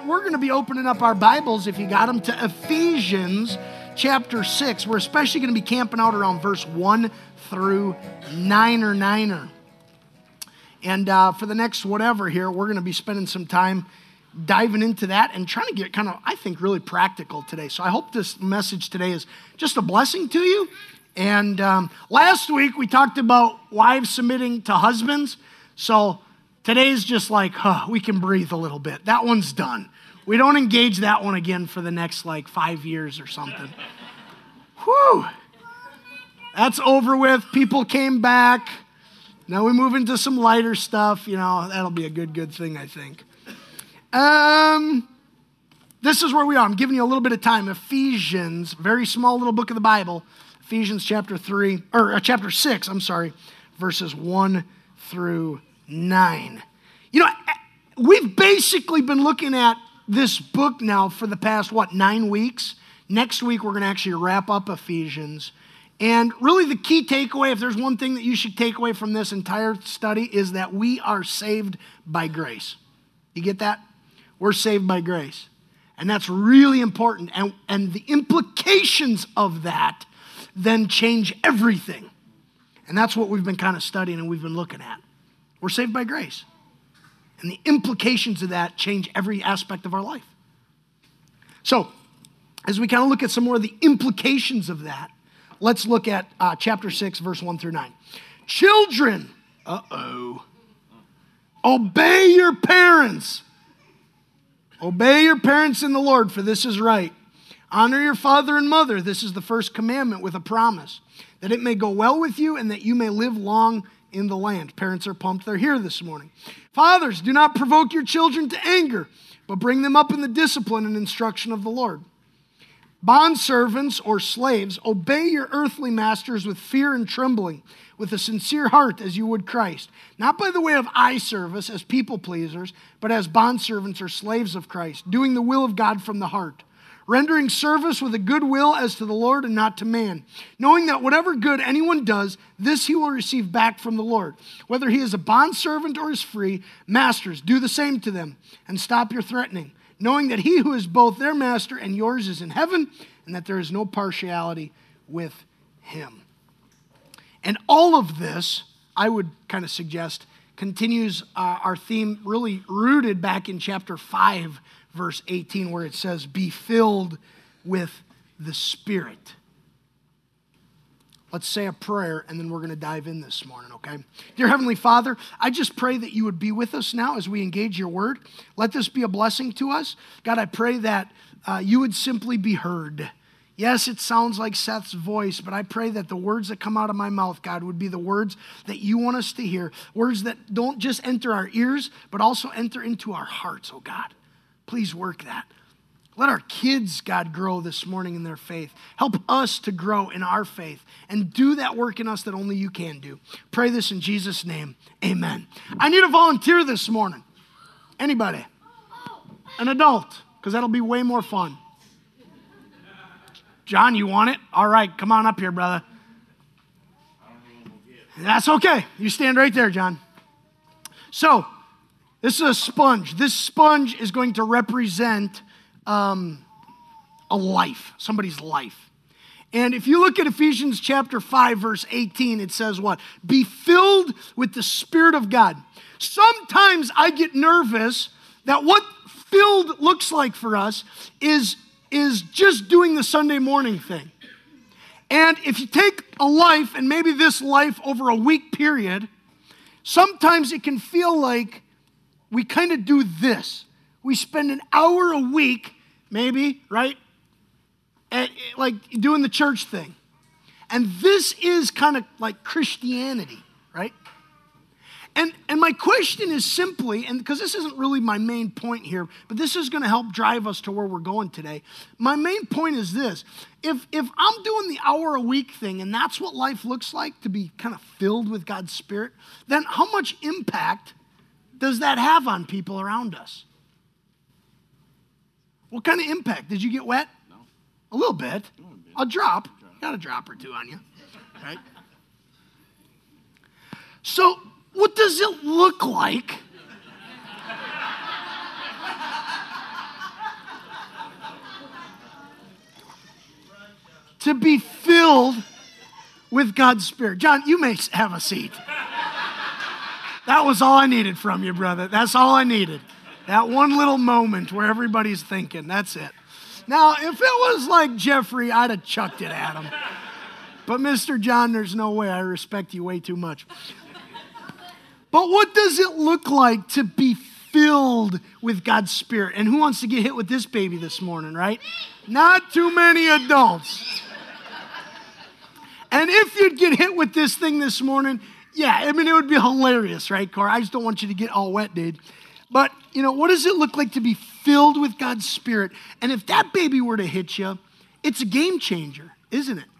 we're going to be opening up our Bibles, if you got them, to Ephesians chapter 6. We're especially going to be camping out around verse 1 through 9er. And for the next whatever here, we're going to be spending some time diving into that and trying to get kind of, I think, really practical today. So I hope this message today is just a blessing to you. And last week we talked about wives submitting to husbands. So today's just like, we can breathe a little bit. That one's done. We don't engage that one again for the next 5 years or something. Whew. That's over with. People came back. Now we move into some lighter stuff. That'll be a good thing, I think. This is where we are. I'm giving you a little bit of time. Ephesians, very small little book of the Bible. Ephesians chapter 6, verses 1 through 9. We've basically been looking at this book now for the past, 9 weeks? Next week, we're going to actually wrap up Ephesians. And really the key takeaway, if there's one thing that you should take away from this entire study, is that we are saved by grace. You get that? We're saved by grace. And that's really important. And the implications of that then change everything. And that's what we've been kind of studying and we've been looking at. We're saved by grace. And the implications of that change every aspect of our life. So, as we kind of look at some more of the implications of that, let's look at chapter 6, verse 1 through 9. Children, obey your parents. Obey your parents in the Lord, for this is right. Honor your father and mother. This is the first commandment with a promise, that it may go well with you and that you may live long in the land. Parents are pumped they're here this morning. Fathers, do not provoke your children to anger, but bring them up in the discipline and instruction of the Lord. Bondservants or slaves, obey your earthly masters with fear and trembling, with a sincere heart as you would Christ, not by the way of eye service as people pleasers, but as bondservants or slaves of Christ, doing the will of God from the heart, rendering service with a good will as to the Lord and not to man, knowing that whatever good anyone does, this he will receive back from the Lord. Whether he is a bondservant or is free, masters, do the same to them, and stop your threatening, knowing that he who is both their master and yours is in heaven, and that there is no partiality with him. And all of this, I would kind of suggest, continues our theme really rooted back in chapter 5, verse 18, where it says, be filled with the Spirit. Let's say a prayer, and then we're going to dive in this morning, okay? Dear Heavenly Father, I just pray that you would be with us now as we engage your word. Let this be a blessing to us. God, I pray that you would simply be heard. Yes, it sounds like Seth's voice, but I pray that the words that come out of my mouth, God, would be the words that you want us to hear. Words that don't just enter our ears, but also enter into our hearts, oh God. Please work that. Let our kids, God, grow this morning in their faith. Help us to grow in our faith and do that work in us that only you can do. Pray this in Jesus' name. Amen. I need a volunteer this morning. Anybody? An adult, because that'll be way more fun. John, you want it? All right, come on up here, brother. That's okay. You stand right there, John. So, this is a sponge. This sponge is going to represent a life, somebody's life. And if you look at Ephesians chapter 5, verse 18, it says what? Be filled with the Spirit of God. Sometimes I get nervous that what filled looks like for us is just doing the Sunday morning thing. And if you take a life, and maybe this life over a week period, sometimes it can feel like we kind of do this. We spend an hour a week, maybe, right? Like doing the church thing. And this is kind of like Christianity, right? And my question is simply, and because this isn't really my main point here, but this is going to help drive us to where we're going today. My main point is this. If I'm doing the hour a week thing, and that's what life looks like, to be kind of filled with God's Spirit, then how much impact does that have on people around us? What kind of impact? Did you get wet? No. A little bit. A drop. Got a drop or two on you, right? So, what does it look like to be filled with God's Spirit? John, you may have a seat. That was all I needed from you, brother. That's all I needed. That one little moment where everybody's thinking. That's it. Now, if it was like Jeffrey, I'd have chucked it at him. But Mr. John, there's no way. I respect you way too much. But what does it look like to be filled with God's Spirit? And who wants to get hit with this baby this morning, right? Not too many adults. And if you'd get hit with this thing this morning, yeah, I mean, it would be hilarious, right, Cora? I just don't want you to get all wet, dude. But, what does it look like to be filled with God's Spirit? And if that baby were to hit you, it's a game changer, isn't it?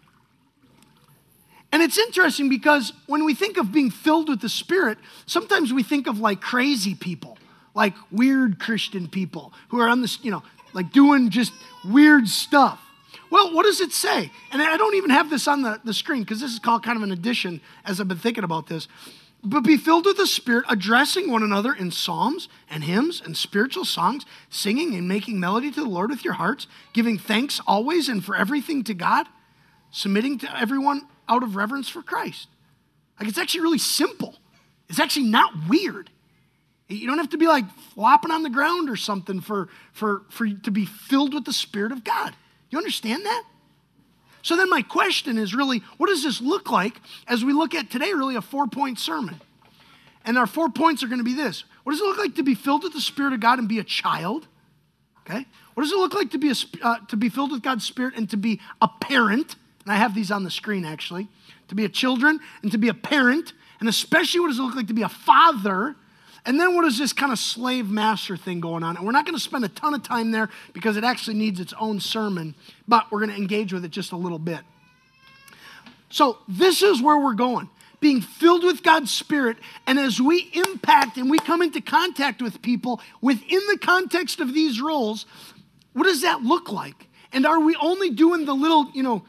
And it's interesting because when we think of being filled with the Spirit, sometimes we think of like crazy people, like weird Christian people who are on this, like doing just weird stuff. Well, what does it say? And I don't even have this on the screen because this is called kind of an addition as I've been thinking about this. But be filled with the Spirit, addressing one another in psalms and hymns and spiritual songs, singing and making melody to the Lord with your hearts, giving thanks always and for everything to God, submitting to everyone out of reverence for Christ. Like, it's actually really simple. It's actually not weird. You don't have to be like flopping on the ground or something for you to be filled with the Spirit of God. You understand that? So then my question is really, what does this look like as we look at today, really a 4-point sermon? And our 4 points are going to be this. What does it look like to be filled with the Spirit of God and be a child? Okay. What does it look like to be filled with God's Spirit and to be a parent? And I have these on the screen, actually. To be a children and to be a parent. And especially what does it look like to be a father? And then what is this kind of slave-master thing going on? And we're not going to spend a ton of time there because it actually needs its own sermon, but we're going to engage with it just a little bit. So this is where we're going, being filled with God's Spirit. And as we impact and we come into contact with people within the context of these roles, what does that look like? And are we only doing the little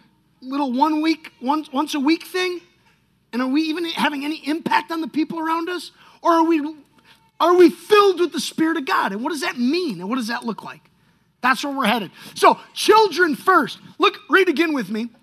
1 week, once a week thing? And are we even having any impact on the people around us? Or are we filled with the Spirit of God? And what does that mean? And what does that look like? That's where we're headed. So, children first. Look, read again with me.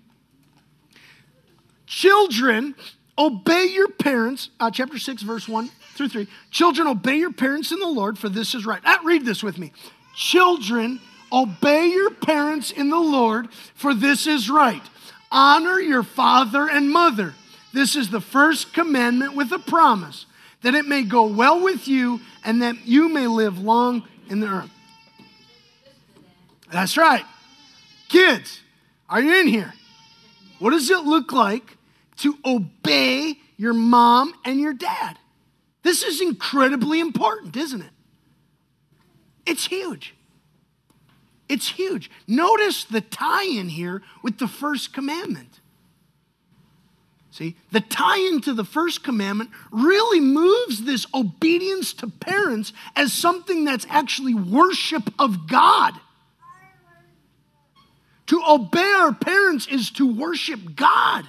Children, obey your parents. Chapter 6, verse 1 through 3. Children, obey your parents in the Lord, for this is right. Read this with me. Children, obey your parents in the Lord, for this is right. Honor your father and mother. This is the first commandment with a promise, that it may go well with you and that you may live long in the earth. That's right. Kids, are you in here? What does it look like to obey your mom and your dad? This is incredibly important, isn't it? It's huge. It's huge. Notice the tie-in here with the first commandment. See, the tie-in to the first commandment really moves this obedience to parents as something that's actually worship of God. To obey our parents is to worship God.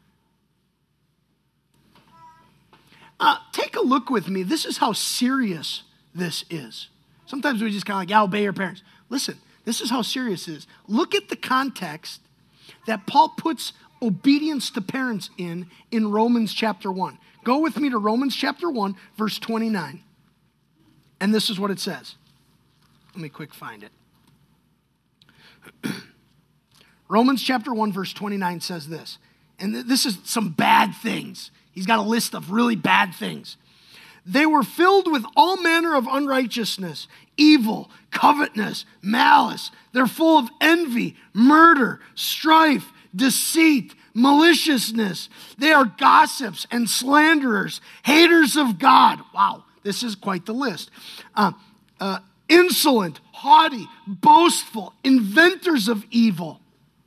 Take a look with me. This is how serious this is. Sometimes we just kind of like, yeah, obey your parents. Listen, this is how serious it is. Look at the context that Paul puts obedience to parents in Romans chapter 1. Go with me to Romans chapter 1, verse 29. And this is what it says. Let me quick find it. Romans chapter 1, verse 29 says this. And this is some bad things. He's got a list of really bad things. They were filled with all manner of unrighteousness, evil, covetousness, malice. They're full of envy, murder, strife, deceit, maliciousness. They are gossips and slanderers, haters of God. Wow, this is quite the list. Insolent, haughty, boastful, inventors of evil.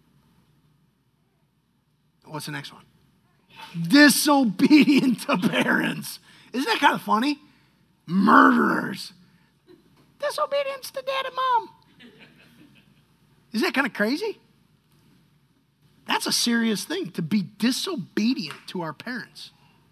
What's the next one? Disobedient to parents. Isn't that kind of funny? Murderers. Disobedience to dad and mom. Isn't that kind of crazy? That's a serious thing, to be disobedient to our parents.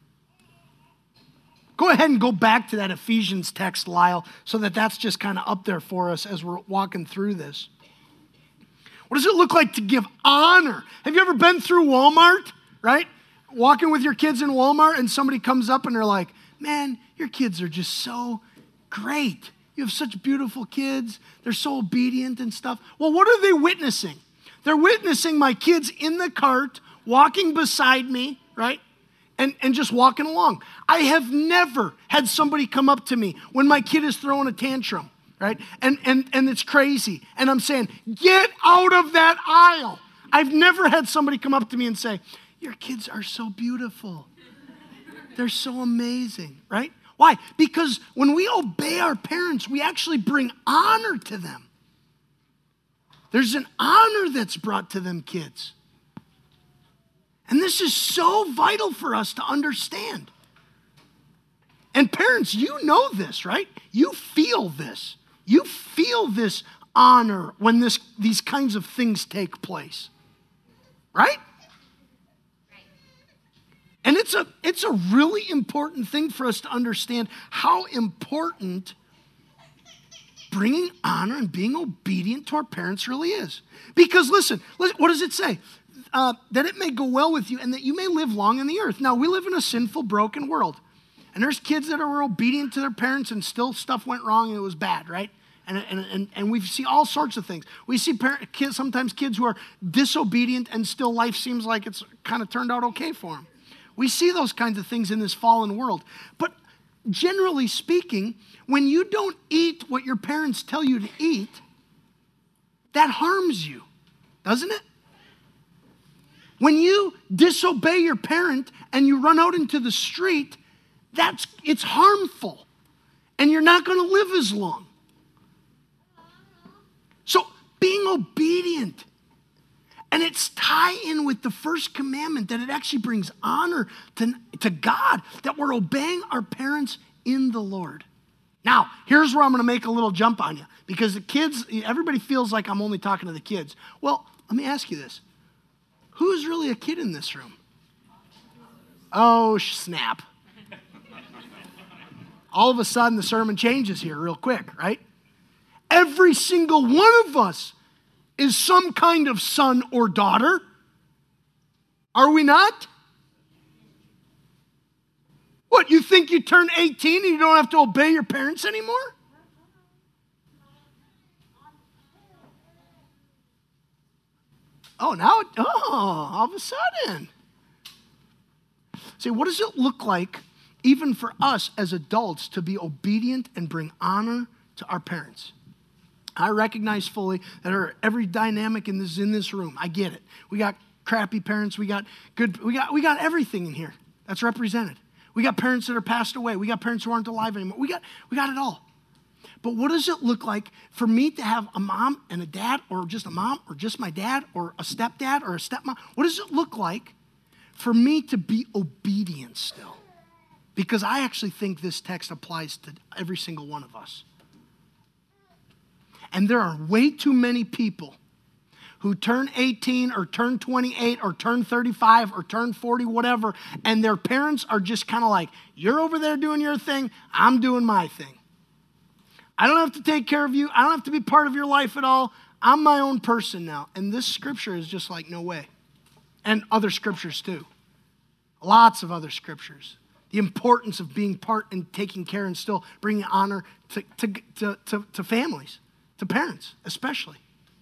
Go ahead and go back to that Ephesians text, Lyle, so that that's just kind of up there for us as we're walking through this. What does it look like to give honor? Have you ever been through Walmart, right? Walking with your kids in Walmart and somebody comes up and they're like, man, your kids are just so great. You have such beautiful kids. They're so obedient and stuff. Well, what are they witnessing? They're witnessing my kids in the cart, walking beside me, right? And just walking along. I have never had somebody come up to me when my kid is throwing a tantrum, right? And it's crazy. And I'm saying, get out of that aisle. I've never had somebody come up to me and say, your kids are so beautiful. They're so amazing, right? Why? Because when we obey our parents, we actually bring honor to them. There's an honor that's brought to them kids. And this is so vital for us to understand. And parents, you know this, right? You feel this. You feel this honor when these kinds of things take place. Right? And it's a really important thing for us to understand how important bringing honor and being obedient to our parents really is. Because listen, what does it say? That it may go well with you and that you may live long in the earth. Now, we live in a sinful, broken world. And there's kids that are obedient to their parents and still stuff went wrong and it was bad, right? And we see all sorts of things. We see sometimes kids who are disobedient and still life seems like it's kind of turned out okay for them. We see those kinds of things in this fallen world. But generally speaking, when you don't eat what your parents tell you to eat, that harms you, doesn't it? When you disobey your parent and you run out into the street, it's harmful. And you're not going to live as long. So being obedient, and it's tie in with the first commandment that it actually brings honor to God, that we're obeying our parents in the Lord. Now, here's where I'm going to make a little jump on you. Because the kids, everybody feels like I'm only talking to the kids. Well, let me ask you this. Who's really a kid in this room? Oh, snap. All of a sudden, the sermon changes here real quick, right? Every single one of us is some kind of son or daughter. Are we not? What, you think you turn 18 and you don't have to obey your parents anymore? Oh, now, all of a sudden. See, what does it look like, even for us as adults, to be obedient and bring honor to our parents? I recognize fully that every dynamic in this room. I get it. We got crappy parents. We got good. We got everything in here that's represented. We got parents that are passed away. We got parents who aren't alive anymore. We got it all. But what does it look like for me to have a mom and a dad, or just a mom, or just my dad, or a stepdad, or a stepmom? What does it look like for me to be obedient still? Because I actually think this text applies to every single one of us. And there are way too many people who turn 18 or turn 28 or turn 35 or turn 40, whatever, and their parents are just kind of like, you're over there doing your thing, I'm doing my thing. I don't have to take care of you. I don't have to be part of your life at all. I'm my own person now. And this scripture is just like, no way. And other scriptures too. Lots of other scriptures. The importance of being part and taking care and still bringing honor to families, to parents especially.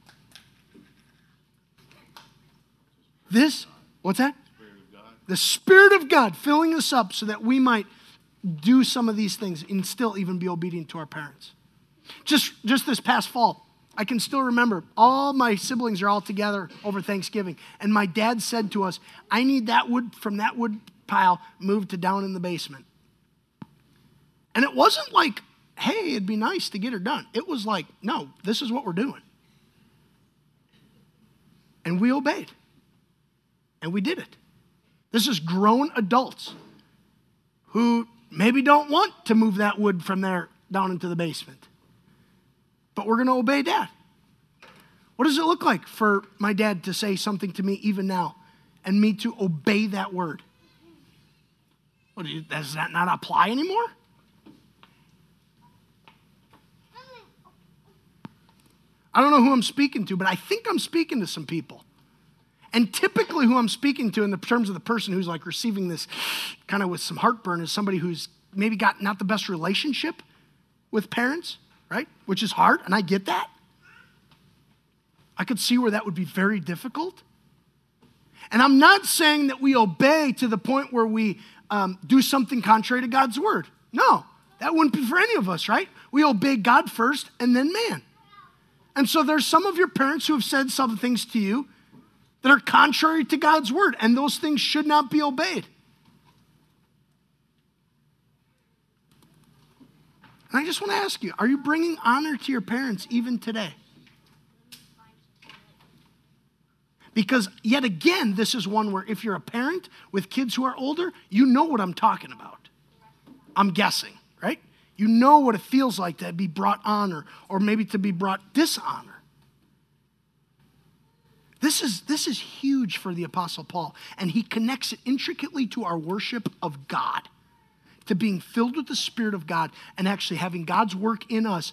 What's that? The Spirit of God filling us up so that we might do some of these things and still even be obedient to our parents. Just this past fall, I can still remember all my siblings are all together over Thanksgiving. And my dad said to us, I need that wood from that wood pile moved to down in the basement. And it wasn't like, hey, it'd be nice to get her done. It was like, no, this is what we're doing. And we obeyed. And we did it. This is grown adults who maybe don't want to move that wood from there down into the basement. But we're going to obey Dad. What does it look like for my dad to say something to me even now and me to obey that word? Does that not apply anymore? I don't know who I'm speaking to, but I think I'm speaking to some people. And typically who I'm speaking to in the terms of the person who's like receiving this kind of with some heartburn is somebody who's maybe got not the best relationship with parents, right? Which is hard, and I get that. I could see where that would be very difficult. And I'm not saying that we obey to the point where we do something contrary to God's word. No, that wouldn't be for any of us, right? We obey God first and then man. And so there's some of your parents who have said some things to you that are contrary to God's word, and those things should not be obeyed. And I just want to ask you, are you bringing honor to your parents even today? Because yet again, this is one where if you're a parent with kids who are older, you know what I'm talking about. I'm guessing, right? You know what it feels like to be brought honor or maybe to be brought dishonor. This is huge for the Apostle Paul, and he connects it intricately to our worship of God, to being filled with the Spirit of God and actually having God's work in us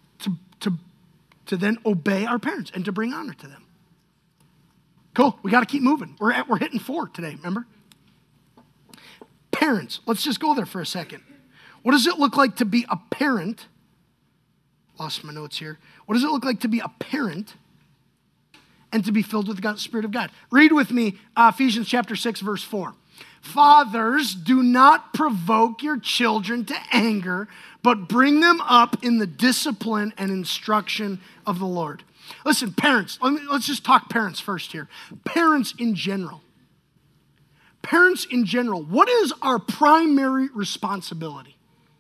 to then obey our parents and to bring honor to them. Cool, we got to keep moving. We're hitting 4 today, remember? Parents, let's just go there for a second. What does it look like to be a parent? Lost my notes here. What does it look like to be a parent and to be filled with the Spirit of God? Read with me Ephesians chapter 6, verse 4. Fathers, do not provoke your children to anger, but bring them up in the discipline and instruction of the Lord. Listen, parents, let's just talk parents first here. Parents in general. Parents in general, what is our primary responsibility?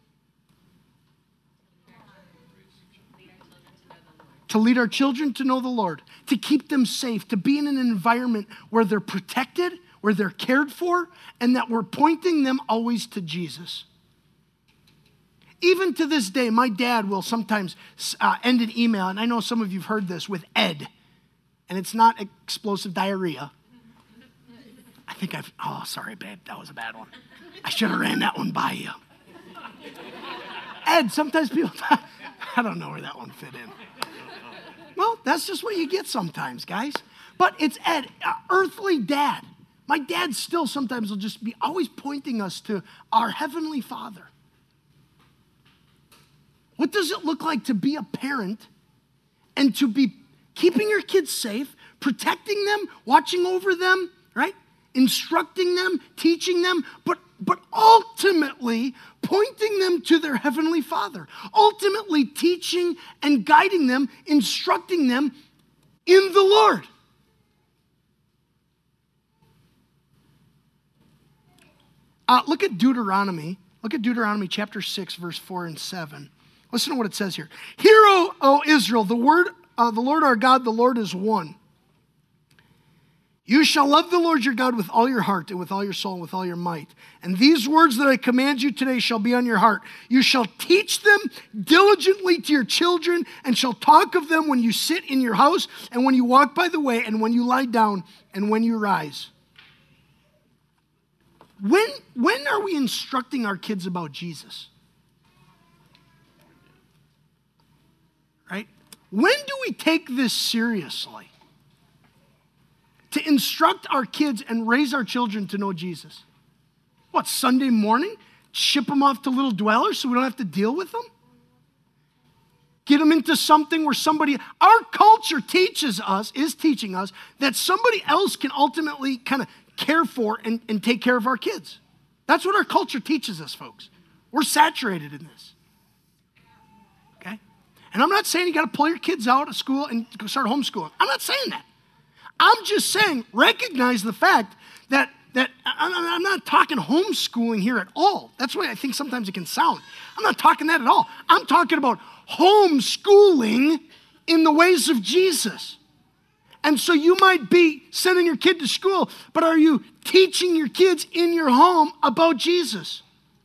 To lead our children to know the Lord, to keep them safe, to be in an environment where they're protected, where they're cared for, and that we're pointing them always to Jesus. Even to this day, my dad will sometimes end an email, and I know some of you have heard this, with Ed, and it's not explosive diarrhea. Sorry, babe, that was a bad one. I should have ran that one by you. Ed, sometimes people, I don't know where that one fit in. Well, that's just what you get sometimes, guys. But it's Ed, earthly dad. My dad still sometimes will just be always pointing us to our Heavenly Father. What does it look like to be a parent and to be keeping your kids safe, protecting them, watching over them, right? Instructing them, teaching them, but ultimately pointing them to their Heavenly Father. Ultimately teaching and guiding them, instructing them in the Lord. Look at Deuteronomy. Look at Deuteronomy chapter 6, verse 4 and 7. Listen to what it says here. Hear, O Israel, the Lord our God, the Lord is one. You shall love the Lord your God with all your heart and with all your soul and with all your might. And these words that I command you today shall be on your heart. You shall teach them diligently to your children and shall talk of them when you sit in your house and when you walk by the way and when you lie down and when you rise. When are we instructing our kids about Jesus? Right? When do we take this seriously? To instruct our kids and raise our children to know Jesus. What, Sunday morning? Ship them off to little dwellers so we don't have to deal with them? Get them into something where our culture is teaching us that somebody else can ultimately kind of care for and take care of our kids. That's what our culture teaches us, folks. We're saturated in this. Okay? And I'm not saying you got to pull your kids out of school and start homeschooling. I'm not saying that. I'm just saying, recognize the fact that I'm not talking homeschooling here at all. That's why I think sometimes it can sound. I'm not talking that at all. I'm talking about homeschooling in the ways of Jesus. And so you might be sending your kid to school, but are you teaching your kids in your home about Jesus?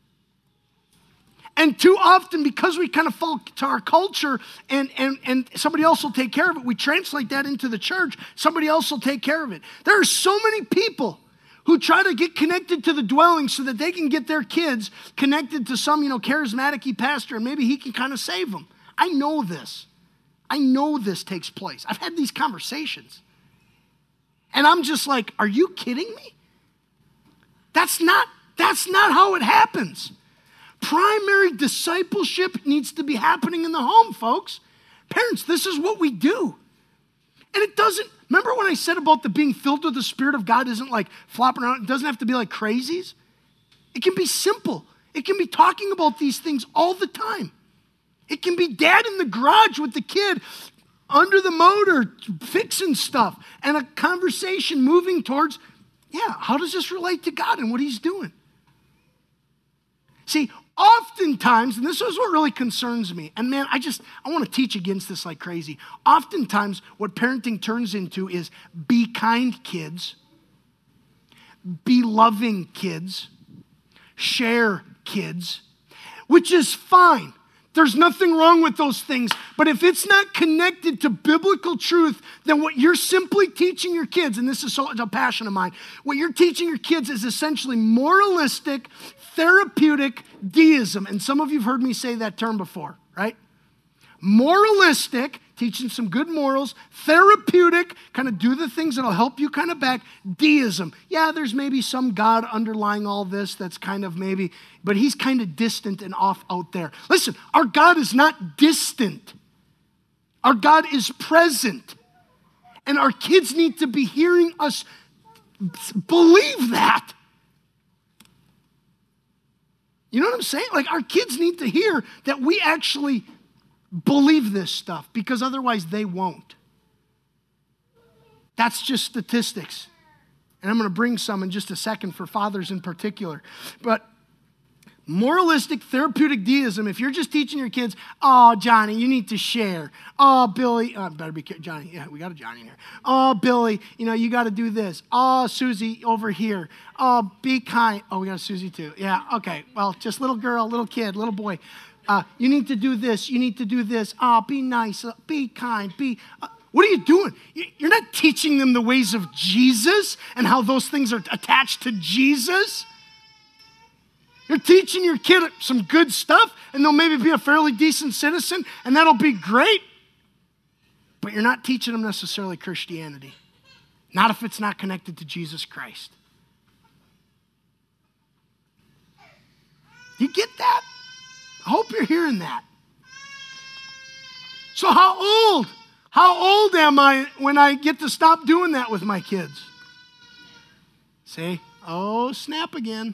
And too often, because we kind of fall to our culture and somebody else will take care of it, we translate that into the church. Somebody else will take care of it. There are so many people who try to get connected to the dwelling so that they can get their kids connected to some, charismatic-y pastor, and maybe he can kind of save them. I know this. I know this takes place. I've had these conversations. And I'm just like, are you kidding me? That's not how it happens. Primary discipleship needs to be happening in the home, folks. Parents, this is what we do. And it doesn't, remember when I said about the being filled with the Spirit of God isn't like flopping around, it doesn't have to be like crazies. It can be simple. It can be talking about these things all the time. It can be dad in the garage with the kid under the motor fixing stuff and a conversation moving towards, how does this relate to God and what he's doing? See, oftentimes, and this is what really concerns me, and man, I want to teach against this like crazy. Oftentimes, what parenting turns into is be kind kids, be loving kids, share kids, which is fine. There's nothing wrong with those things. But if it's not connected to biblical truth, then what you're simply teaching your kids, and this is a passion of mine, what you're teaching your kids is essentially moralistic, therapeutic deism. And some of you have heard me say that term before, right? Moralistic, teaching some good morals, therapeutic, kind of do the things that'll help you kind of back, deism. Yeah, there's maybe some God underlying all this that's kind of maybe, but he's kind of distant and off out there. Listen, our God is not distant. Our God is present. And our kids need to be hearing us believe that. You know what I'm saying? Like our kids need to hear that we actually believe this stuff, because otherwise they won't. That's just statistics. And I'm going to bring some in just a second for fathers in particular. But moralistic, therapeutic deism, if you're just teaching your kids, oh, Johnny, you need to share. Oh, Billy, better be careful. Johnny, yeah, we got a Johnny in here. Oh, Billy, you got to do this. Oh, Susie, over here. Oh, be kind. Oh, we got a Susie too. Yeah, okay. Well, just little girl, little kid, little boy. You need to do this. You need to do this. Be nice. Be kind. What are you doing? You're not teaching them the ways of Jesus and how those things are attached to Jesus. You're teaching your kid some good stuff, and they'll maybe be a fairly decent citizen, and that'll be great. But you're not teaching them necessarily Christianity. Not if it's not connected to Jesus Christ. You get that? I hope you're hearing that. So how old am I when I get to stop doing that with my kids? See? Oh, snap again.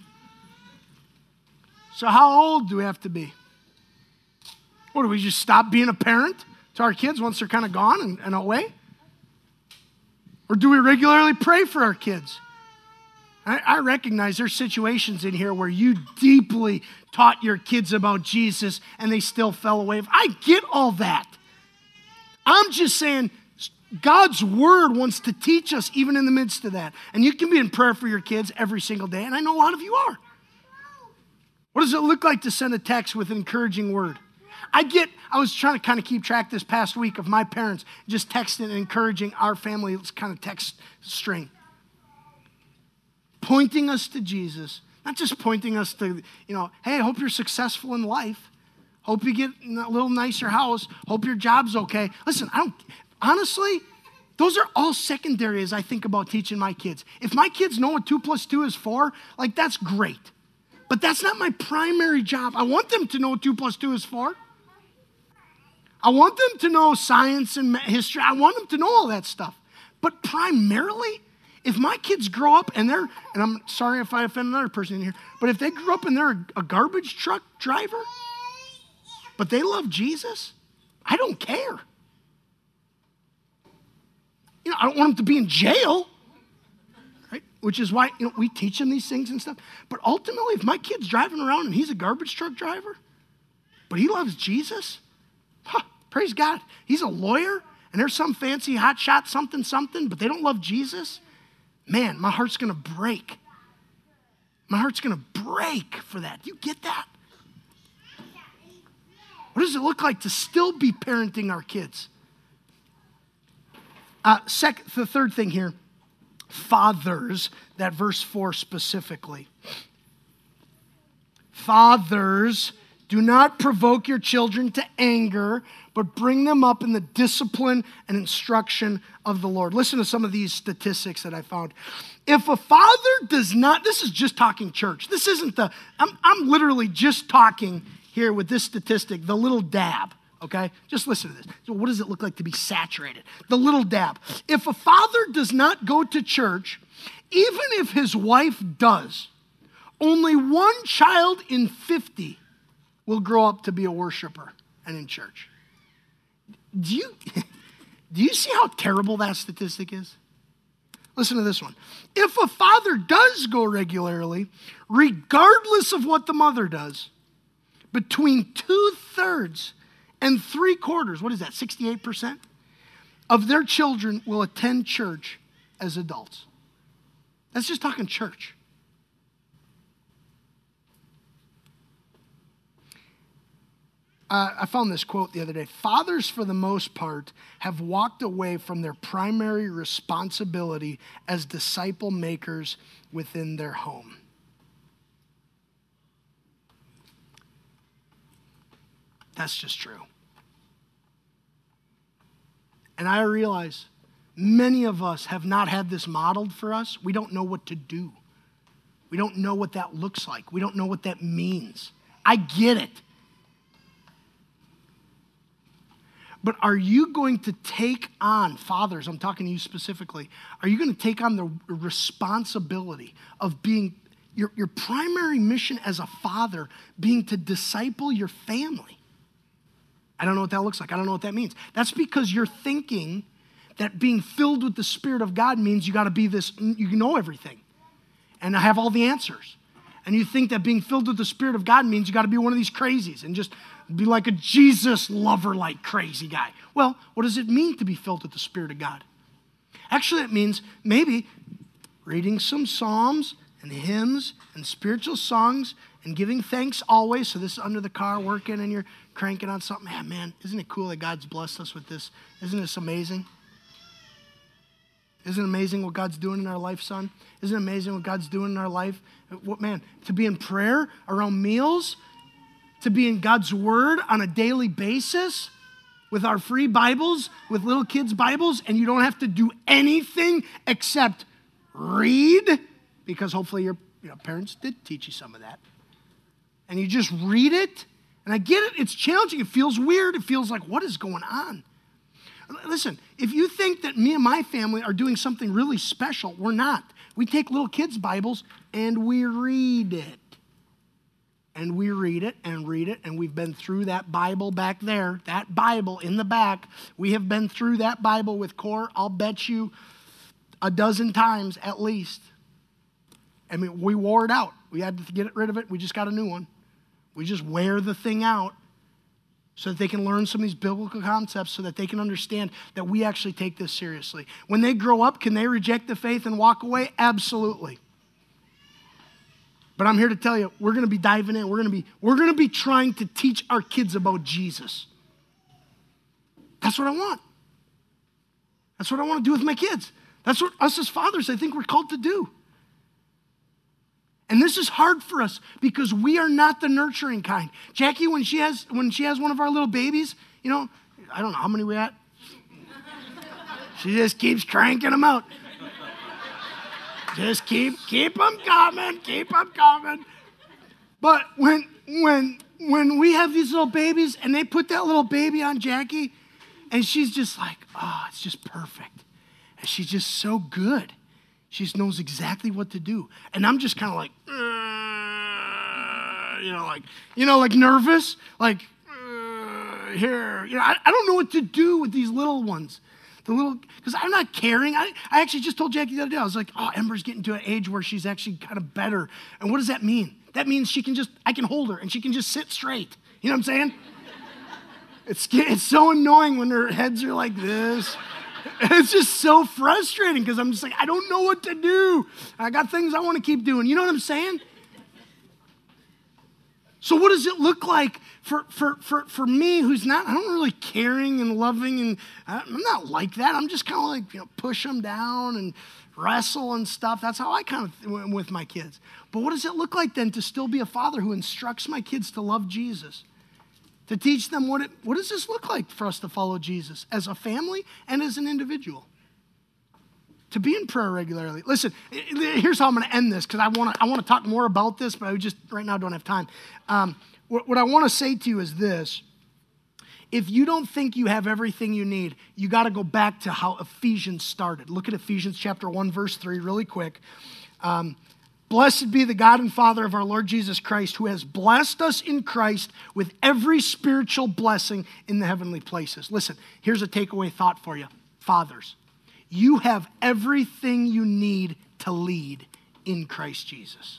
So how old do we have to be? What, do we just stop being a parent to our kids once they're kind of gone and away? Or do we regularly pray for our kids? I recognize there's situations in here where you deeply taught your kids about Jesus and they still fell away. I get all that. I'm just saying God's word wants to teach us even in the midst of that. And you can be in prayer for your kids every single day, and I know a lot of you are. What does it look like to send a text with an encouraging word? I was trying to kind of keep track this past week of my parents just texting and encouraging our family's kind of text string. Pointing us to Jesus, not just pointing us to, hey, I hope you're successful in life. Hope you get a little nicer house. Hope your job's okay. Listen, honestly, those are all secondary as I think about teaching my kids. If my kids know what 2 + 2 is 4, like that's great. But that's not my primary job. I want them to know what 2 + 2 is 4. I want them to know science and history. I want them to know all that stuff. But primarily, if my kids grow up and I'm sorry if I offend another person in here, but if they grew up and they're a garbage truck driver, but they love Jesus, I don't care. I don't want them to be in jail, right? Which is why, we teach them these things and stuff. But ultimately, if my kid's driving around and he's a garbage truck driver, but he loves Jesus, praise God. He's a lawyer and there's some fancy hotshot something, but they don't love Jesus. Man, my heart's going to break. My heart's going to break for that. You get that? What does it look like to still be parenting our kids? The third thing here, fathers, that verse 4 specifically. Fathers, Do not provoke your children to anger, but bring them up in the discipline and instruction of the Lord. Listen to some of these statistics that I found. If a father does not, this is just talking church. This isn't I'm literally just talking here with this statistic, the little dab, okay? Just listen to this. So what does it look like to be saturated? The little dab. If a father does not go to church, even if his wife does, only one child in 50 will grow up to be a worshiper and in church. Do you see how terrible that statistic is? Listen to this one. If a father does go regularly, regardless of what the mother does, between 2/3 and 3/4, what is that, 68%? Of their children will attend church as adults. That's just talking church. I found this quote the other day. Fathers, for the most part, have walked away from their primary responsibility as disciple makers within their home. That's just true. And I realize many of us have not had this modeled for us. We don't know what to do. We don't know what that looks like. We don't know what that means. I get it. But are you going to take on, fathers, I'm talking to you specifically, are you going to take on the responsibility of being, your primary mission as a father being to disciple your family? I don't know what that looks like. I don't know what that means. That's because you're thinking that being filled with the Spirit of God means you got to be this, you know everything, and I have all the answers. And you think that being filled with the Spirit of God means you got to be one of these crazies and just be like a Jesus lover-like crazy guy. Well, what does it mean to be filled with the Spirit of God? Actually, it means maybe reading some psalms and hymns and spiritual songs and giving thanks always. So this is under the car working and you're cranking on something. Man, isn't it cool that God's blessed us with this? Isn't this amazing? Isn't it amazing what God's doing in our life, son? Isn't it amazing what God's doing in our life? What, man, to be in prayer around meals, to be in God's word on a daily basis with our free Bibles, with little kids' Bibles, and you don't have to do anything except read, because hopefully your parents did teach you some of that. And you just read it, and I get it, it's challenging, it feels weird, it feels like, what is going on? Listen, if you think that me and my family are doing something really special, we're not. We take little kids' Bibles and we read it. And we read it and read it, and we've been through that Bible back there, that Bible in the back. We have been through that Bible with Core, I'll bet you, a dozen times at least. I mean, we wore it out. We had to get rid of it. We just got a new one. We just wear the thing out so that they can learn some of these biblical concepts, so that they can understand that we actually take this seriously. When they grow up, can they reject the faith and walk away? Absolutely. But I'm here to tell you, we're going to be diving in. We're going to be trying to teach our kids about Jesus. That's what I want. That's what I want to do with my kids. That's what us as fathers, I think we're called to do. And this is hard for us because we are not the nurturing kind. Jackie, when she has one of our little babies, I don't know how many we at. She just keeps cranking them out. Just keep them coming, keep them coming. But when we have these little babies and they put that little baby on Jackie, and she's just like, oh, it's just perfect. And she's just so good. She just knows exactly what to do. And I'm just kind of like, like nervous, like, here. I don't know what to do with these little ones. Because I'm not caring. I actually just told Jackie the other day, I was like, oh, Ember's getting to an age where she's actually kind of better. And what does that mean? That means I can hold her and she can just sit straight. You know what I'm saying? It's so annoying when their heads are like this. It's just so frustrating because I'm just like, I don't know what to do. I got things I want to keep doing. You know what I'm saying? So what does it look like for me who's not, I'm not really caring and loving, and I'm not like that. I'm just kind of like, push them down and wrestle and stuff. That's how I kind of went with my kids. But what does it look like then to still be a father who instructs my kids to love Jesus? To teach them what does this look like for us to follow Jesus as a family and as an individual? To be in prayer regularly. Listen, here's how I'm going to end this because I want to talk more about this, but I just right now don't have time. What I want to say to you is this. If you don't think you have everything you need, you got to go back to how Ephesians started. Look at Ephesians chapter 1, verse 3 really quick. Blessed be the God and Father of our Lord Jesus Christ, who has blessed us in Christ with every spiritual blessing in the heavenly places. Listen, here's a takeaway thought for you. Fathers, you have everything you need to lead in Christ Jesus.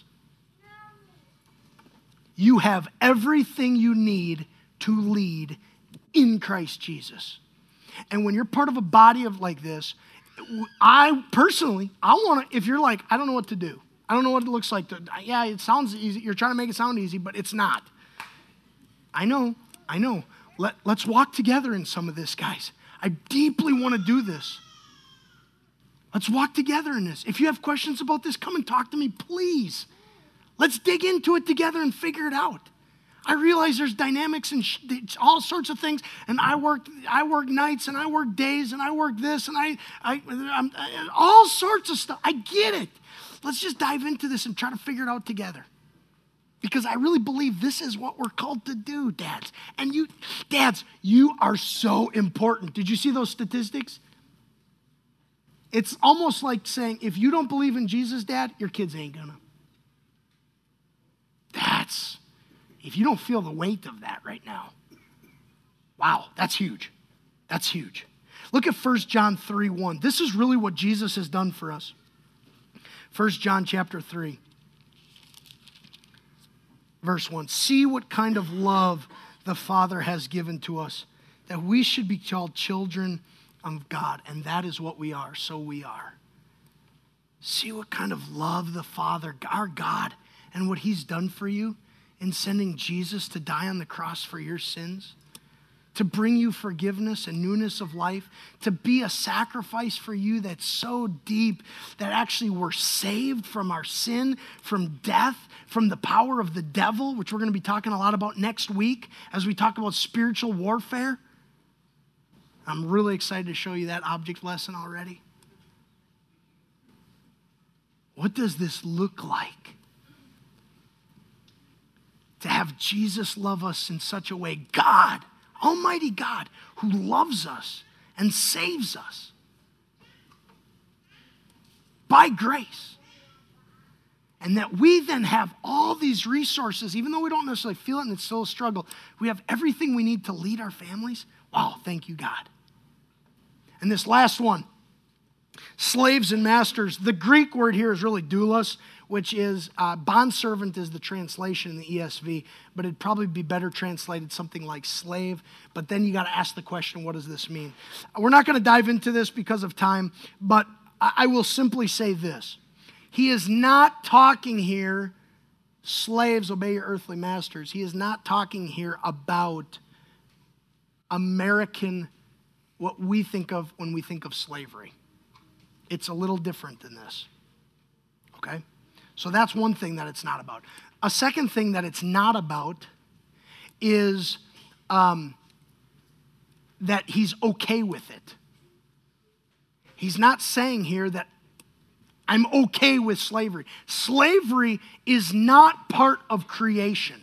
You have everything you need to lead in Christ Jesus. And when you're part of a body of like this, I personally, if you're like, I don't know what to do. I don't know what it looks like. Yeah, it sounds easy. You're trying to make it sound easy, but it's not. I know. Let's walk together in some of this, guys. I deeply want to do this. Let's walk together in this. If you have questions about this, come and talk to me, please. Let's dig into it together and figure it out. I realize there's dynamics and all sorts of things, and I work nights, and I work days, and I work this, and I'm all sorts of stuff. I get it. Let's just dive into this and try to figure it out together. Because I really believe this is what we're called to do, dads. And dads, you are so important. Did you see those statistics? It's almost like saying, if you don't believe in Jesus, Dad, your kids ain't gonna. If you don't feel the weight of that right now, wow, that's huge. That's huge. Look at 1 John 3:1. This is really what Jesus has done for us. 1 John chapter 3, verse 1. See what kind of love the Father has given to us, that we should be called children of God, and that is what we are, so we are. See what kind of love the Father, our God, and what he's done for you in sending Jesus to die on the cross for your sins, to bring you forgiveness and newness of life, to be a sacrifice for you that's so deep that actually we're saved from our sin, from death, from the power of the devil, which we're going to be talking a lot about next week as we talk about spiritual warfare. I'm really excited to show you that object lesson already. What does this look like? To have Jesus love us in such a way, God, Almighty God, who loves us and saves us by grace. And that we then have all these resources, even though we don't necessarily feel it and it's still a struggle, we have everything we need to lead our families. Wow, thank you, God. And this last one, slaves and masters. The Greek word here is really doulos, which is bondservant is the translation in the ESV, but it'd probably be better translated something like slave. But then you got to ask the question, what does this mean? We're not going to dive into this because of time, but I will simply say this. He is not talking here, slaves, obey your earthly masters. He is not talking here about American, what we think of when we think of slavery. It's a little different than this, okay? So that's one thing that it's not about. A second thing that it's not about is that he's okay with it. He's not saying here that I'm okay with slavery. Slavery is not part of creation.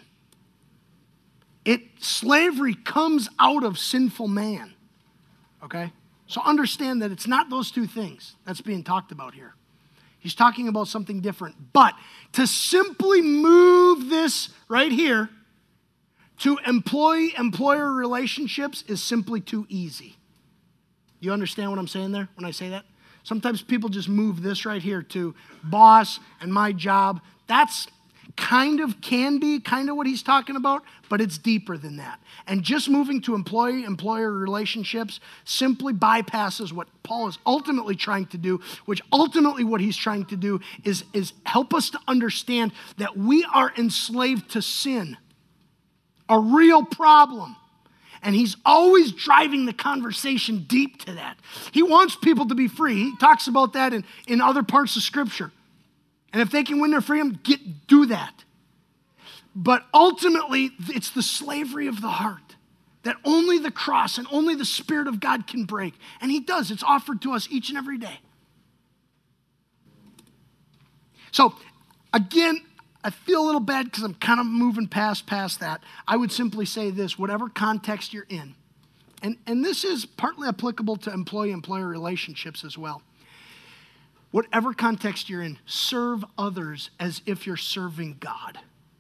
Slavery comes out of sinful man, okay? So understand that it's not those two things that's being talked about here. He's talking about something different. But to move this right here to employee-employer relationships is simply too easy. You understand what I'm saying there when I say that? Sometimes people just move this right here to boss and my job. That's can be what he's talking about, but it's deeper than that. And just moving to employee-employer relationships simply bypasses what Paul is ultimately trying to do, which ultimately what he's trying to do is help us to understand that we are enslaved to sin, a real problem. And he's always driving the conversation deep to that. He wants people to be free. He talks about that in other parts of Scripture. And if they can win their freedom, do that. But ultimately, it's the slavery of the heart that only the cross and only the Spirit of God can break. And he does. It's offered to us each and every day. So, again, I feel a little bad because I'm kind of moving past that. I would simply say this, whatever context you're in, and this is partly applicable to employee-employer relationships as well. Whatever context you're in, serve others as if you're serving God.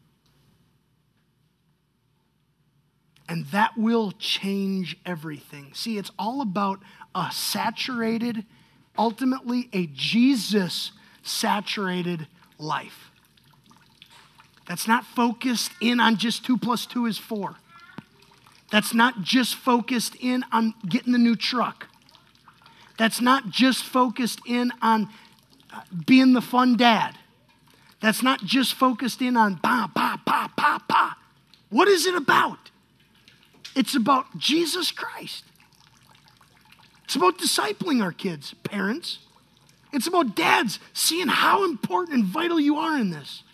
And that will change everything. See, it's all about a saturated, ultimately a Jesus-saturated life. That's not focused in on just 2 + 2 is 4. That's not just focused in on getting the new truck. That's not just focused in on being the fun dad. That's not just focused in on pa, pa, pa, pa, pa. What is it about? It's about Jesus Christ. It's about discipling our kids, parents. It's about dads seeing how important and vital you are in this.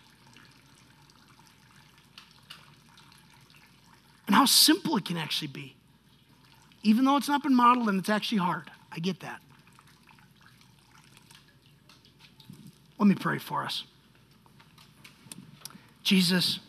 And how simple it can actually be. Even though it's not been modeled and it's actually hard. I get that. Let me pray for us. Jesus,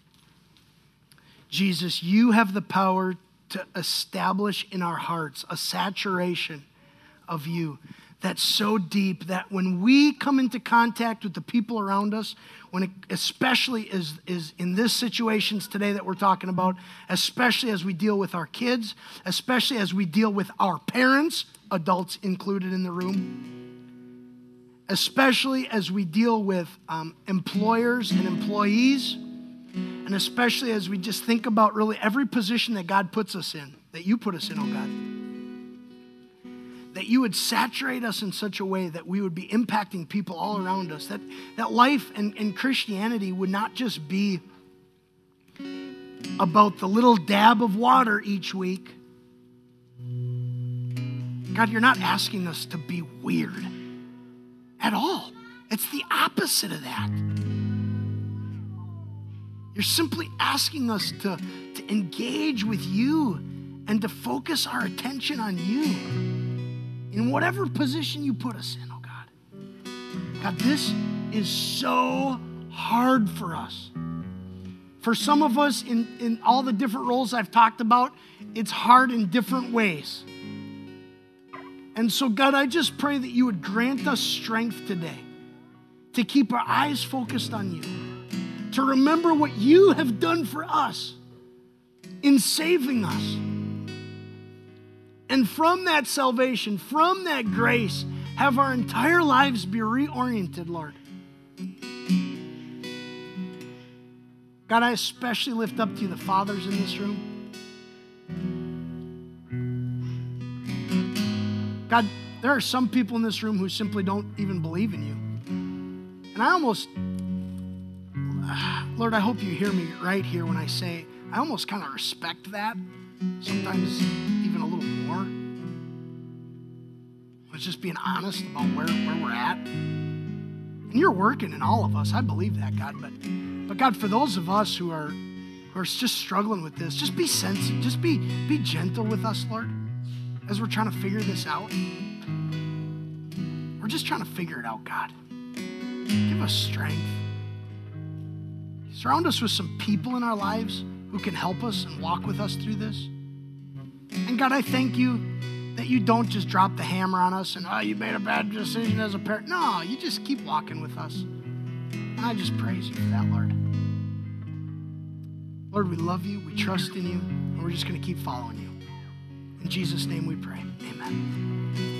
you have the power to establish in our hearts a saturation of you that's so deep that when we come into contact with the people around us, especially is in this situations today that we're talking about, especially as we deal with our kids, especially as we deal with our parents, adults included in the room, especially as we deal with employers and employees, and especially as we just think about really every position that God puts us in, that you put us in, oh God, that you would saturate us in such a way that we would be impacting people all around us, that life and Christianity would not just be about the little dab of water each week. God, you're not asking us to be weird at all. It's the opposite of that. You're simply asking us to engage with you and to focus our attention on you in whatever position you put us in, oh God. God, this is so hard for us. For some of us, in all the different roles I've talked about, it's hard in different ways. And so, God, I just pray that you would grant us strength today to keep our eyes focused on you, to remember what you have done for us in saving us. And from that salvation, from that grace, have our entire lives be reoriented, Lord. God, I especially lift up to you the fathers in this room. God, there are some people in this room who simply don't even believe in you. And I almost, Lord, I hope you hear me right here when I say, I almost kind of respect that. Sometimes even a little more. Let's just being honest about where we're at. And you're working in all of us. I believe that, God. But God, for those of us who are just struggling with this, just be sensitive. Just be gentle with us, Lord, as we're trying to figure this out. We're just trying to figure it out, God. Give us strength. Surround us with some people in our lives who can help us and walk with us through this. And God, I thank you that you don't just drop the hammer on us and, you made a bad decision as a parent. No, you just keep walking with us. And I just praise you for that, Lord. Lord, we love you, we trust in you, and we're just going to keep following you. In Jesus' name we pray. Amen.